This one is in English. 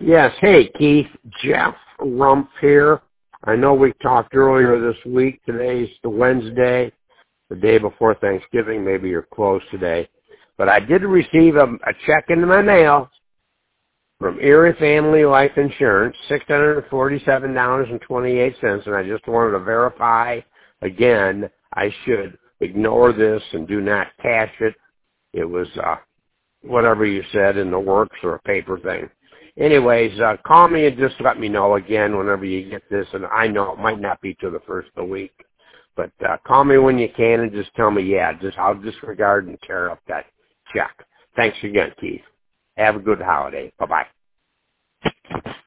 Yes. Hey, Keith. Jeff Rump here. I know we talked earlier this week. Today's the Wednesday, the day before Thanksgiving. Maybe you're closed today. But I did receive a check in my mail from Erie Family Life Insurance, $647.28, and I just wanted to verify again I should ignore this and do not cash it. It was whatever you said in the works or a paper thing. Anyways, call me and just let me know again whenever you get this. And I know it might not be till the first of the week, but call me when you can and just tell me, yeah, I'll disregard and tear up that check. Thanks again, Keith. Have a good holiday. Bye-bye.